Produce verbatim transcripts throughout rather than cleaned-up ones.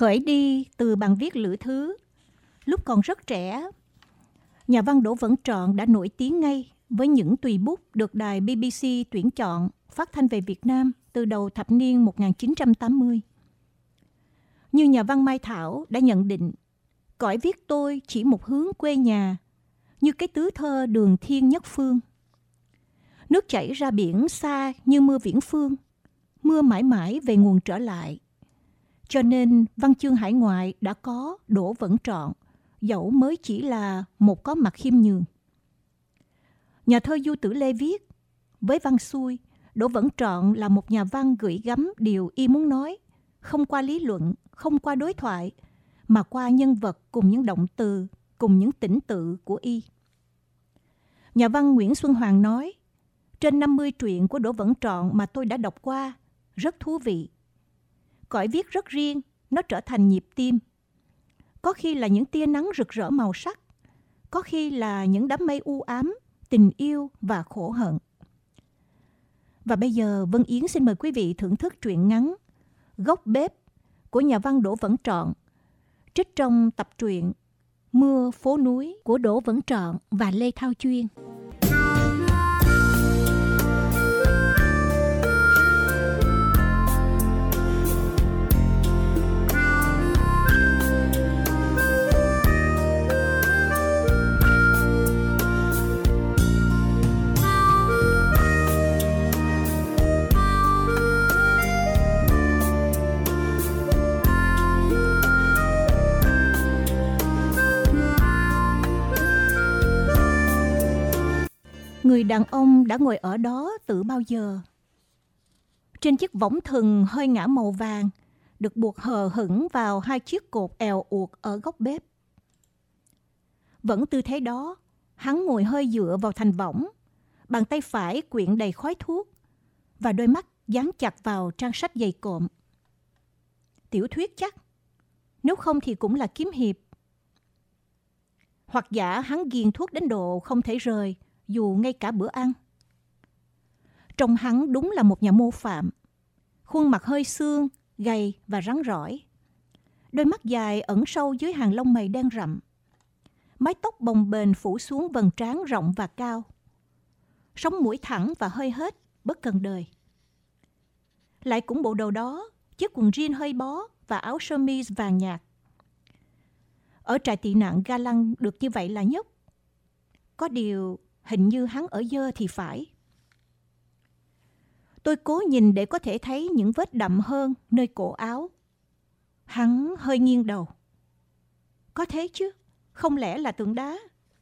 Khởi đi từ bằng viết lữ thứ, lúc còn rất trẻ, nhà văn Đỗ Vẩn Trọn đã nổi tiếng ngay với những tùy bút được đài bê bê xê tuyển chọn phát thanh về Việt Nam từ đầu thập niên một nghìn chín trăm tám mươi. Như nhà văn Mai Thảo đã nhận định, cõi viết tôi chỉ một hướng quê nhà, như cái tứ thơ Đường Thiên Nhất Phương. Nước chảy ra biển xa như mưa viễn phương, mưa mãi mãi về nguồn trở lại. Cho nên văn chương hải ngoại đã có Đỗ Vẩn Trọn, dẫu mới chỉ là một có mặt khiêm nhường. Nhà thơ Du Tử Lê viết, với văn xuôi, Đỗ Vẩn Trọn là một nhà văn gửi gắm điều y muốn nói, không qua lý luận, không qua đối thoại, mà qua nhân vật cùng những động từ, cùng những tĩnh tự của y. Nhà văn Nguyễn Xuân Hoàng nói, trên năm mươi truyện của Đỗ Vẩn Trọn mà tôi đã đọc qua, rất thú vị. Cõi viết rất riêng, nó trở thành nhịp tim. Có khi là những tia nắng rực rỡ màu sắc, có khi là những đám mây u ám, tình yêu và khổ hận. Và bây giờ Vân Yến xin mời quý vị thưởng thức truyện ngắn Góc bếp của nhà văn Đỗ Vẩn Trọn, trích trong tập truyện Mưa phố núi của Đỗ Vẩn Trọn và Lê Thao Chuyên. Người đàn ông đã ngồi ở đó từ bao giờ. Trên chiếc võng thừng hơi ngả màu vàng, được buộc hờ hững vào hai chiếc cột èo uột ở góc bếp. Vẫn tư thế đó, hắn ngồi hơi dựa vào thành võng, bàn tay phải quyện đầy khói thuốc, và đôi mắt dán chặt vào trang sách dày cộm. Tiểu thuyết chắc, nếu không thì cũng là kiếm hiệp. Hoặc giả hắn ghiền thuốc đến độ không thể rời, dù ngay cả bữa ăn. Trông hắn đúng là một nhà mô phạm. Khuôn mặt hơi xương, gầy và rắn rỏi. Đôi mắt dài ẩn sâu dưới hàng lông mày đen rậm. Mái tóc bồng bềnh phủ xuống vầng trán rộng và cao. Sống mũi thẳng và hơi hết, bất cần đời. Lại cũng bộ đồ đó, chiếc quần jean hơi bó và áo sơ mi vàng nhạt. Ở trại tị nạn Ga Lăng được như vậy là nhất. Có điều hình như hắn ở dơ thì phải. Tôi cố nhìn để có thể thấy những vết đậm hơn nơi cổ áo. Hắn hơi nghiêng đầu. Có thế chứ, không lẽ là tượng đá?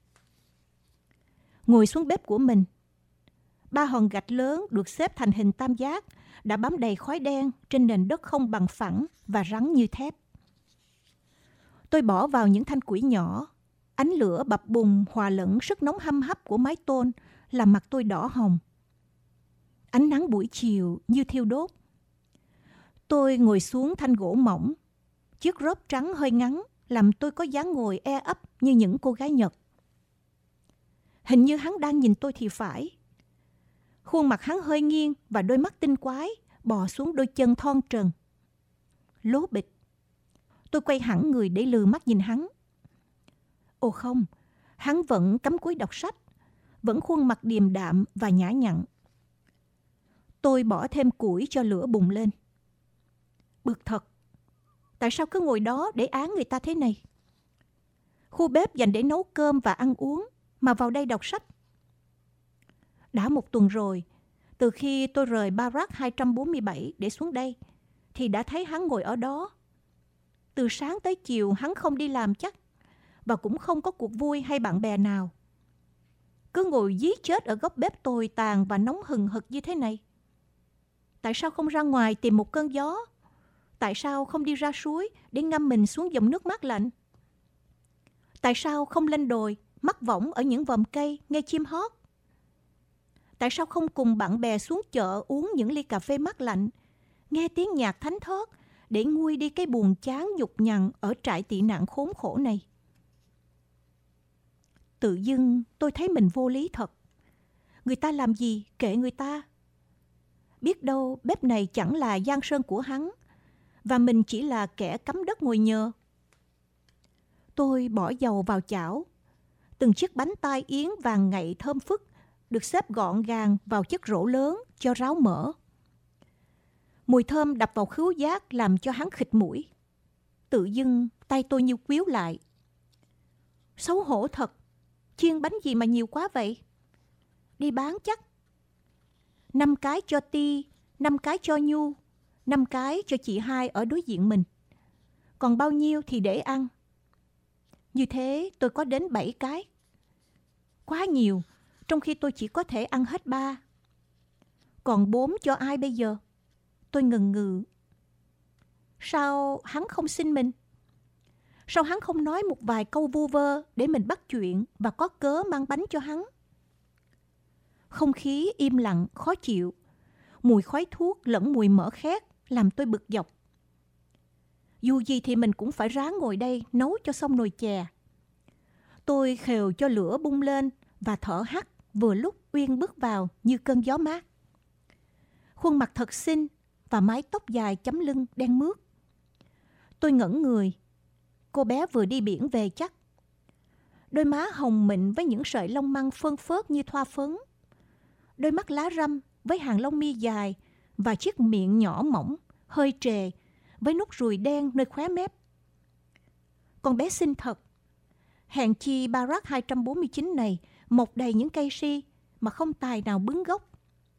Ngồi xuống bếp của mình. Ba hòn gạch lớn được xếp thành hình tam giác đã bám đầy khói đen trên nền đất không bằng phẳng và rắn như thép. Tôi bỏ vào những thanh củi nhỏ. Ánh lửa bập bùng hòa lẫn sức nóng hăm hắp của mái tôn làm mặt tôi đỏ hồng. Ánh nắng buổi chiều như thiêu đốt. Tôi ngồi xuống thanh gỗ mỏng. Chiếc rốp trắng hơi ngắn làm tôi có dáng ngồi e ấp như những cô gái Nhật. Hình như hắn đang nhìn tôi thì phải. Khuôn mặt hắn hơi nghiêng và đôi mắt tinh quái bò xuống đôi chân thon trần. Lố bịch. Tôi quay hẳn người để lừ mắt nhìn hắn. Ồ không, hắn vẫn cắm cúi đọc sách, vẫn khuôn mặt điềm đạm và nhã nhặn. Tôi bỏ thêm củi cho lửa bùng lên. Bực thật, tại sao cứ ngồi đó để án người ta thế này? Khu bếp dành để nấu cơm và ăn uống, mà vào đây đọc sách. Đã một tuần rồi, từ khi tôi rời Barrack hai trăm bốn mươi bảy để xuống đây, thì đã thấy hắn ngồi ở đó. Từ sáng tới chiều hắn không đi làm chắc, và cũng không có cuộc vui hay bạn bè nào. Cứ ngồi dí chết ở góc bếp tồi tàn và nóng hừng hực như thế này. Tại sao không ra ngoài tìm một cơn gió? Tại sao không đi ra suối để ngâm mình xuống dòng nước mát lạnh? Tại sao không lên đồi, mắc võng ở những vòm cây nghe chim hót? Tại sao không cùng bạn bè xuống chợ uống những ly cà phê mát lạnh, nghe tiếng nhạc thánh thót để nguôi đi cái buồn chán nhục nhằn ở trại tị nạn khốn khổ này? Tự dưng tôi thấy mình vô lý thật. Người ta làm gì kệ người ta. Biết đâu bếp này chẳng là giang sơn của hắn, và mình chỉ là kẻ cắm đất ngồi nhờ. Tôi bỏ dầu vào chảo. Từng chiếc bánh tai yến vàng ngậy thơm phức được xếp gọn gàng vào chiếc rổ lớn cho ráo mỡ. Mùi thơm đập vào khứu giác làm cho hắn khịt mũi. Tự dưng tay tôi như quýu lại. Xấu hổ thật, chiên bánh gì mà nhiều quá vậy? Đi bán chắc. Năm cái cho Ti, năm cái cho Nhu, năm cái cho chị hai ở đối diện mình. Còn bao nhiêu thì để ăn. Như thế tôi có đến bảy cái. Quá nhiều, trong khi tôi chỉ có thể ăn hết ba. Còn bốn cho ai bây giờ? Tôi ngần ngừ. Sao hắn không xin mình? Sao hắn không nói một vài câu vu vơ để mình bắt chuyện và có cớ mang bánh cho hắn? Không khí im lặng, khó chịu. Mùi khói thuốc lẫn mùi mỡ khét làm tôi bực dọc. Dù gì thì mình cũng phải ráng ngồi đây nấu cho xong nồi chè. Tôi khều cho lửa bung lên và thở hắt vừa lúc Uyên bước vào như cơn gió mát. Khuôn mặt thật xinh và mái tóc dài chấm lưng đen mướt. Tôi ngẩn người. Cô bé vừa đi biển về chắc. Đôi má hồng mịn với những sợi lông măng phơn phớt như thoa phấn. Đôi mắt lá răm với hàng lông mi dài và chiếc miệng nhỏ mỏng, hơi trề, với nốt ruồi đen nơi khóe mép. Con bé xinh thật. Hèn chi Barack hai trăm bốn mươi chín này mọc đầy những cây si mà không tài nào bứng gốc.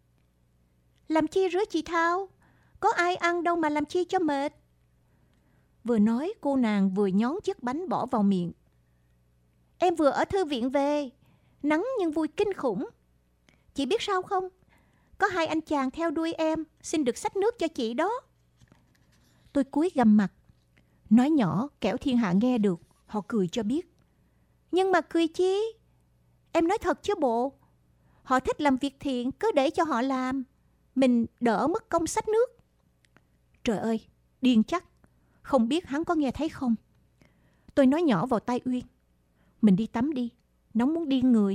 Làm chi rứa chị Thao? Có ai ăn đâu mà làm chi cho mệt. Vừa nói cô nàng vừa nhón chiếc bánh bỏ vào miệng. Em vừa ở thư viện về. Nắng nhưng vui kinh khủng. Chị biết sao không? Có hai anh chàng theo đuôi em, xin được xách nước cho chị đó. Tôi cúi gằm mặt. Nói nhỏ kẻo thiên hạ nghe được. Họ cười cho biết. Nhưng mà cười chi? Em nói thật chứ bộ. Họ thích làm việc thiện, cứ để cho họ làm. Mình đỡ mất công xách nước. Trời ơi, điên chắc. Không biết hắn có nghe thấy không? Tôi nói nhỏ vào tai Uyên. Mình đi tắm đi, nóng muốn điên người.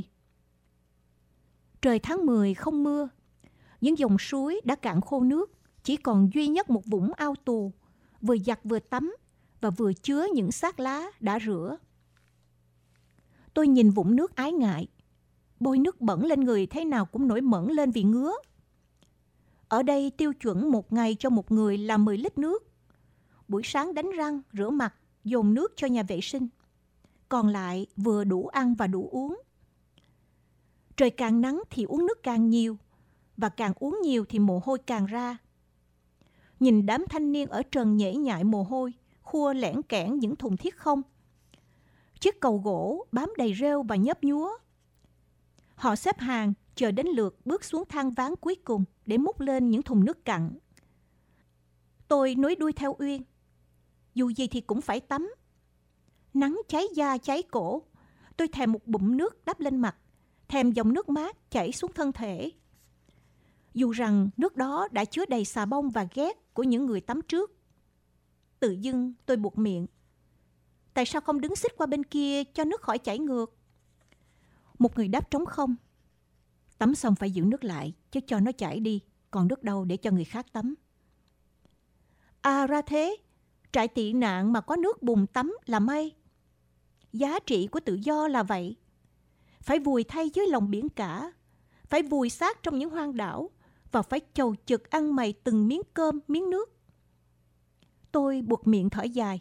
Trời tháng mười không mưa. Những dòng suối đã cạn khô nước. Chỉ còn duy nhất một vũng ao tù. Vừa giặt vừa tắm và vừa chứa những xác lá đã rửa. Tôi nhìn vũng nước ái ngại. Bôi nước bẩn lên người thế nào cũng nổi mẩn lên vì ngứa. Ở đây tiêu chuẩn một ngày cho một người là mười lít nước. Buổi sáng đánh răng, rửa mặt, dồn nước cho nhà vệ sinh. Còn lại vừa đủ ăn và đủ uống. Trời càng nắng thì uống nước càng nhiều. Và càng uống nhiều thì mồ hôi càng ra. Nhìn đám thanh niên ở trần nhễ nhại mồ hôi, khua lẻn kẽn những thùng thiết không. Chiếc cầu gỗ bám đầy rêu và nhớp nhúa. Họ xếp hàng chờ đến lượt bước xuống thang ván cuối cùng để múc lên những thùng nước cặn. Tôi nối đuôi theo Uyên. Dù gì thì cũng phải tắm. Nắng cháy da cháy cổ. Tôi thèm một bụng nước đắp lên mặt, thèm dòng nước mát chảy xuống thân thể. Dù rằng nước đó đã chứa đầy xà bông và ghét của những người tắm trước. Tự dưng tôi buột miệng. Tại sao không đứng xích qua bên kia cho nước khỏi chảy ngược? Một người đáp trống không. Tắm xong phải giữ nước lại, chứ cho nó chảy đi, còn nước đâu để cho người khác tắm. À ra thế, trại tị nạn mà có nước bùn tắm là may. Giá trị của tự do là vậy. Phải vùi thay dưới lòng biển cả, phải vùi xác trong những hoang đảo và phải chầu chực ăn mày từng miếng cơm, miếng nước. Tôi buột miệng thở dài.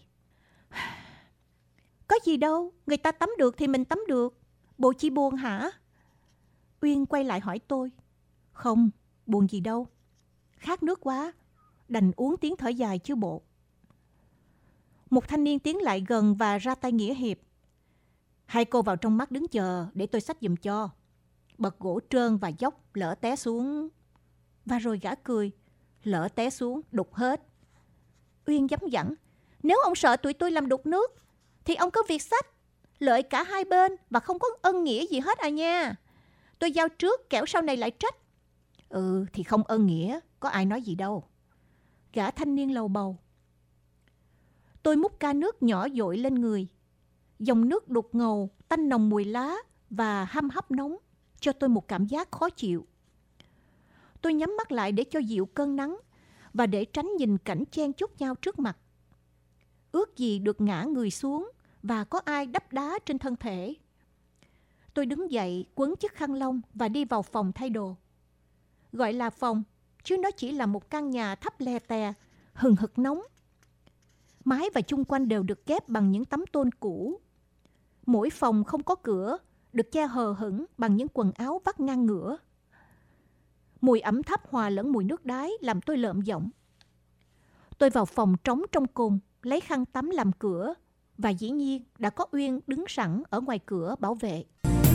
Có gì đâu, người ta tắm được thì mình tắm được. Bộ chi buồn hả? Uyên quay lại hỏi tôi. Không, buồn gì đâu. Khát nước quá, đành uống tiếng thở dài chứ bộ. Một thanh niên tiến lại gần và ra tay nghĩa hiệp. Hai cô vào trong mắt đứng chờ để tôi xách giùm cho. Bậc gỗ trơn và dốc, lỡ té xuống. Và rồi gã cười. Lỡ té xuống, đục hết. Uyên dấm dẳng. Nếu ông sợ tụi tôi làm đục nước thì ông cứ việc xách. Lợi cả hai bên và không có ân nghĩa gì hết à nha. Tôi giao trước kẻo sau này lại trách. Ừ thì không ân nghĩa, có ai nói gì đâu. Gã thanh niên lầu bầu. Tôi múc ca nước nhỏ dội lên người. Dòng nước đục ngầu, tanh nồng mùi lá và hăm hấp nóng cho tôi một cảm giác khó chịu. Tôi nhắm mắt lại để cho dịu cơn nắng và để tránh nhìn cảnh chen chúc nhau trước mặt. Ước gì được ngã người xuống và có ai đắp đá trên thân thể. Tôi đứng dậy, quấn chiếc khăn lông và đi vào phòng thay đồ. Gọi là phòng, chứ nó chỉ là một căn nhà thấp le tè, hừng hực nóng. Mái và chung quanh đều được ghép bằng những tấm tôn cũ. Mỗi phòng không có cửa, được che hờ hững bằng những quần áo vắt ngang ngửa. Mùi ẩm thấp hòa lẫn mùi nước đái làm tôi lợm giọng. Tôi vào phòng trống trong cùng, lấy khăn tắm làm cửa, và dĩ nhiên đã có Uyên đứng sẵn ở ngoài cửa bảo vệ.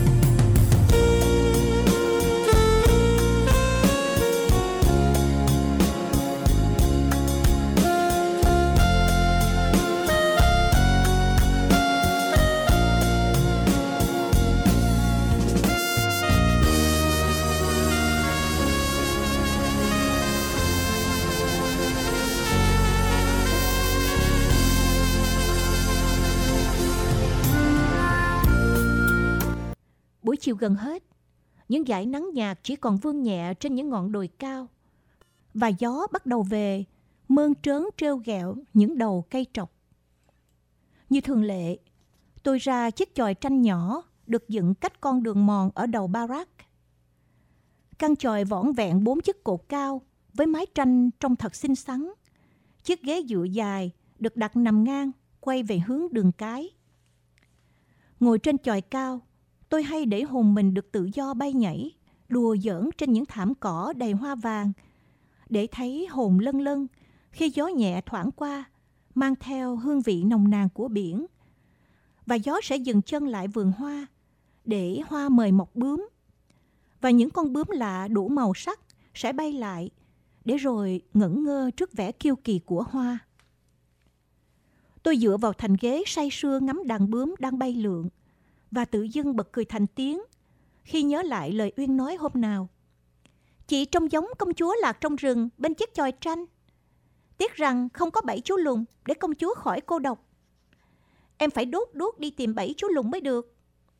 Buổi chiều gần hết, những dải nắng nhạt chỉ còn vương nhẹ trên những ngọn đồi cao, và gió bắt đầu về, mơn trớn trêu ghẹo những đầu cây trọc. Như thường lệ, tôi ra chiếc chòi tranh nhỏ được dựng cách con đường mòn ở đầu Barak. Căn chòi vỏn vẹn bốn chiếc cột cao với mái tranh trông thật xinh xắn. Chiếc ghế dựa dài được đặt nằm ngang, quay về hướng đường cái. Ngồi trên chòi cao, tôi hay để hồn mình được tự do bay nhảy, đùa giỡn trên những thảm cỏ đầy hoa vàng, để thấy hồn lân lân khi gió nhẹ thoảng qua, mang theo hương vị nồng nàn của biển. Và gió sẽ dừng chân lại vườn hoa, để hoa mời mọc bướm. Và những con bướm lạ đủ màu sắc sẽ bay lại, để rồi ngẩn ngơ trước vẻ kiêu kỳ của hoa. Tôi dựa vào thành ghế say sưa ngắm đàn bướm đang bay lượn, và tự dưng bật cười thành tiếng khi nhớ lại lời Uyên nói hôm nào. Chị trông giống công chúa lạc trong rừng bên chiếc chòi tranh. Tiếc rằng không có bảy chú lùn để công chúa khỏi cô độc. Em phải đốt đốt đi tìm bảy chú lùn mới được.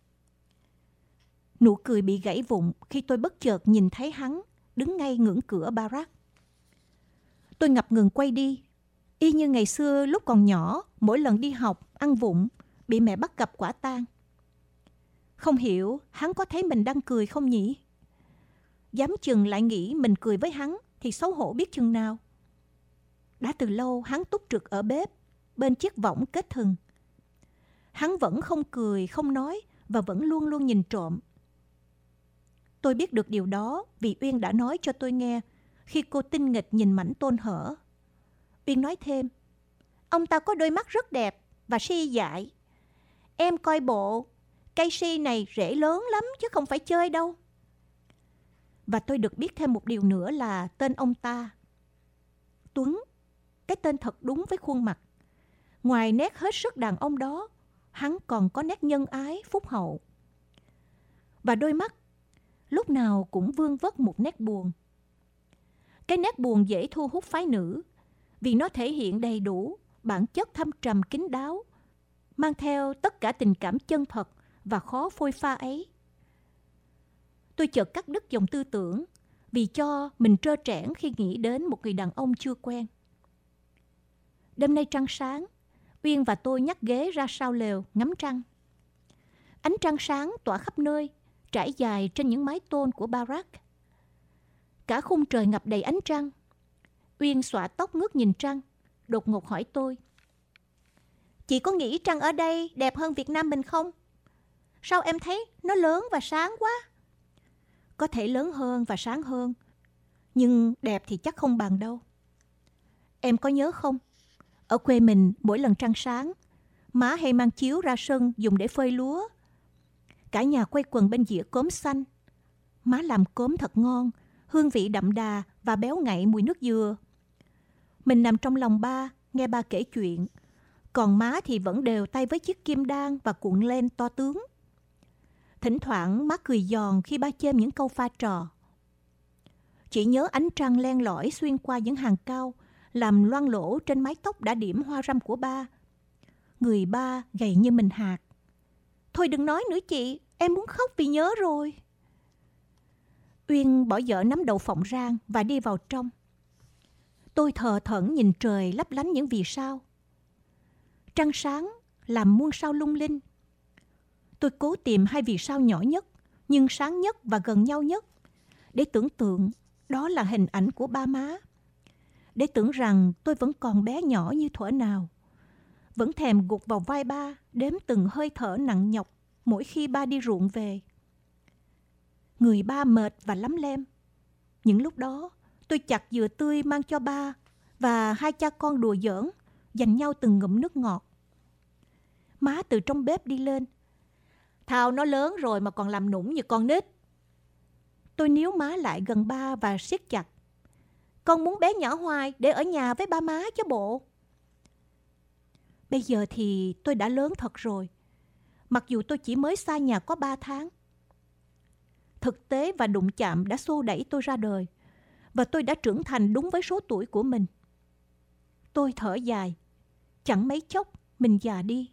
Nụ cười bị gãy vụn khi tôi bất chợt nhìn thấy hắn đứng ngay ngưỡng cửa Barak. Tôi ngập ngừng quay đi, y như ngày xưa lúc còn nhỏ, mỗi lần đi học, ăn vụng, bị mẹ bắt gặp quả tang. Không hiểu hắn có thấy mình đang cười không nhỉ? Dám chừng lại nghĩ mình cười với hắn thì xấu hổ biết chừng nào. Đã từ lâu hắn túc trực ở bếp, bên chiếc võng kết thừng. Hắn vẫn không cười, không nói và vẫn luôn luôn nhìn trộm. Tôi biết được điều đó vì Uyên đã nói cho tôi nghe khi cô tinh nghịch nhìn mảnh tôn hở. Uyên nói thêm, ông ta có đôi mắt rất đẹp và si dại. Em coi bộ, cây si này rễ lớn lắm chứ không phải chơi đâu. Và tôi được biết thêm một điều nữa là tên ông ta. Tuấn, cái tên thật đúng với khuôn mặt. Ngoài nét hết sức đàn ông đó, hắn còn có nét nhân ái, phúc hậu. Và đôi mắt lúc nào cũng vương vất một nét buồn. Cái nét buồn dễ thu hút phái nữ vì nó thể hiện đầy đủ bản chất thâm trầm kín đáo, mang theo tất cả tình cảm chân thật và khó phôi pha ấy. Tôi chợt cắt đứt dòng tư tưởng vì cho mình trơ trẽn khi nghĩ đến một người đàn ông chưa quen. Đêm nay trăng sáng, Uyên và tôi nhắc ghế ra sau lều ngắm trăng. Ánh trăng sáng tỏa khắp nơi, trải dài trên những mái tôn của Barak. Cả khung trời ngập đầy ánh trăng. Uyên xõa tóc ngước nhìn trăng, đột ngột hỏi tôi. Chị có nghĩ trăng ở đây đẹp hơn Việt Nam mình không? Sao em thấy nó lớn và sáng quá? Có thể lớn hơn và sáng hơn, nhưng đẹp thì chắc không bằng đâu. Em có nhớ không? Ở quê mình mỗi lần trăng sáng, má hay mang chiếu ra sân dùng để phơi lúa. Cả nhà quay quần bên dĩa cốm xanh. Má làm cốm thật ngon, hương vị đậm đà và béo ngậy mùi nước dừa. Mình nằm trong lòng ba, nghe ba kể chuyện. Còn má thì vẫn đều tay với chiếc kim đan và cuộn len to tướng. Thỉnh thoảng má cười giòn khi ba chêm những câu pha trò. Chỉ nhớ ánh trăng len lỏi xuyên qua những hàng cau, làm loang lỗ trên mái tóc đã điểm hoa râm của ba. Người ba gầy như mình hạt. Thôi đừng nói nữa chị, em muốn khóc vì nhớ rồi. Uyên bỏ dở nắm đậu phộng rang và đi vào trong. Tôi thờ thẫn nhìn trời lấp lánh những vì sao. Trăng sáng làm muôn sao lung linh. Tôi cố tìm hai vì sao nhỏ nhất, nhưng sáng nhất và gần nhau nhất, để tưởng tượng đó là hình ảnh của ba má. Để tưởng rằng tôi vẫn còn bé nhỏ như thuở nào, vẫn thèm gục vào vai ba, đếm từng hơi thở nặng nhọc mỗi khi ba đi ruộng về. Người ba mệt và lắm lem. Những lúc đó, tôi chặt dừa tươi mang cho ba, và hai cha con đùa giỡn, dành nhau từng ngụm nước ngọt. Má từ trong bếp đi lên. Thao nó lớn rồi mà còn làm nũng như con nít. Tôi níu má lại gần ba và siết chặt. Con muốn bé nhỏ hoài để ở nhà với ba má chứ bộ. Bây giờ thì tôi đã lớn thật rồi, mặc dù tôi chỉ mới xa nhà có ba tháng. Thực tế và đụng chạm đã xô đẩy tôi ra đời, và tôi đã trưởng thành đúng với số tuổi của mình. Tôi thở dài, chẳng mấy chốc mình già đi.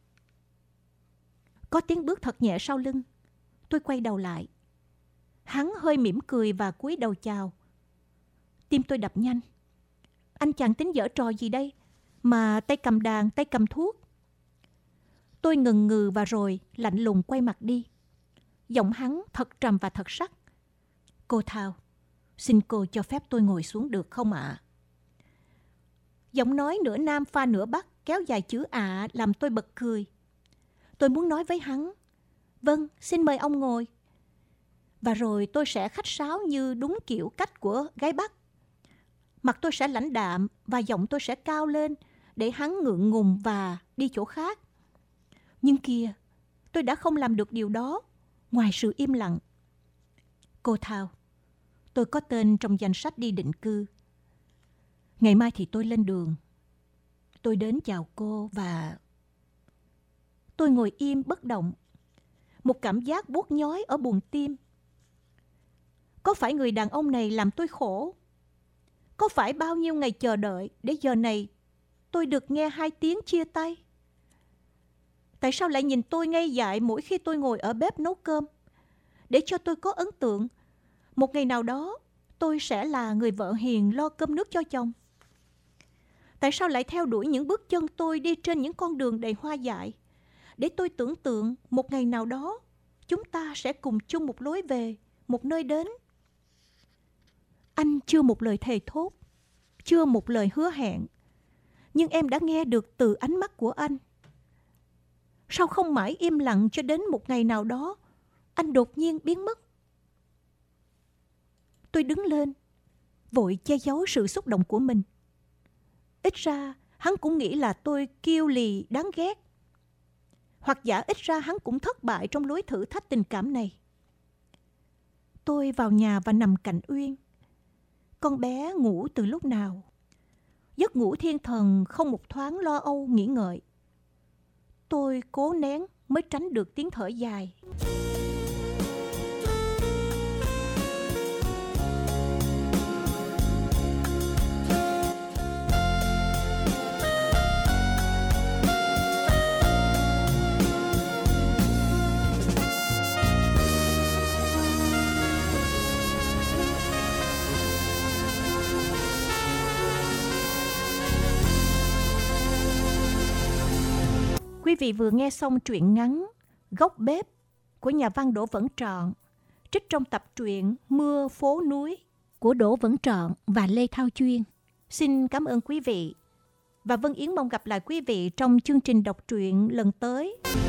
Có tiếng bước thật nhẹ sau lưng. Tôi quay đầu lại. Hắn hơi mỉm cười và cúi đầu chào. Tim tôi đập nhanh. Anh chàng tính giở trò gì đây, mà tay cầm đàn, tay cầm thuốc? Tôi ngần ngừ và rồi lạnh lùng quay mặt đi. Giọng hắn thật trầm và thật sắc. Cô Thao, xin cô cho phép tôi ngồi xuống được không ạ? À? Giọng nói nửa nam pha nửa bắc kéo dài chữ ạ làm tôi bật cười. Tôi muốn nói với hắn, vâng, xin mời ông ngồi. Và rồi tôi sẽ khách sáo như đúng kiểu cách của gái Bắc. Mặt tôi sẽ lãnh đạm và giọng tôi sẽ cao lên để hắn ngượng ngùng và đi chỗ khác. Nhưng kìa, tôi đã không làm được điều đó ngoài sự im lặng. Cô Thao, tôi có tên trong danh sách đi định cư. Ngày mai thì tôi lên đường. Tôi đến chào cô và... Tôi ngồi im bất động. Một cảm giác buốt nhói ở buồng tim. Có phải người đàn ông này làm tôi khổ? Có phải bao nhiêu ngày chờ đợi để giờ này tôi được nghe hai tiếng chia tay? Tại sao lại nhìn tôi ngây dại mỗi khi tôi ngồi ở bếp nấu cơm? Để cho tôi có ấn tượng, một ngày nào đó tôi sẽ là người vợ hiền lo cơm nước cho chồng. Tại sao lại theo đuổi những bước chân tôi đi trên những con đường đầy hoa dại? Để tôi tưởng tượng một ngày nào đó chúng ta sẽ cùng chung một lối về, một nơi đến. Anh chưa một lời thề thốt, chưa một lời hứa hẹn, nhưng em đã nghe được từ ánh mắt của anh. Sao không mãi im lặng cho đến một ngày nào đó anh đột nhiên biến mất? Tôi đứng lên, vội che giấu sự xúc động của mình. Ít ra hắn cũng nghĩ là tôi kiêu lì đáng ghét. Hoặc giả ít ra hắn cũng thất bại trong lối thử thách tình cảm này. Tôi vào nhà và nằm cạnh Uyên. Con bé ngủ từ lúc nào? Giấc ngủ thiên thần không một thoáng lo âu nghĩ ngợi. Tôi cố nén mới tránh được tiếng thở dài. Quý vị vừa nghe xong truyện ngắn Góc bếp của nhà văn Đỗ Vẩn Trọn, trích trong tập truyện Mưa phố núi của Đỗ Vẩn Trọn và Lê Thao Chuyên. Xin cảm ơn quý vị và Vân Yến mong gặp lại quý vị trong chương trình đọc truyện lần tới.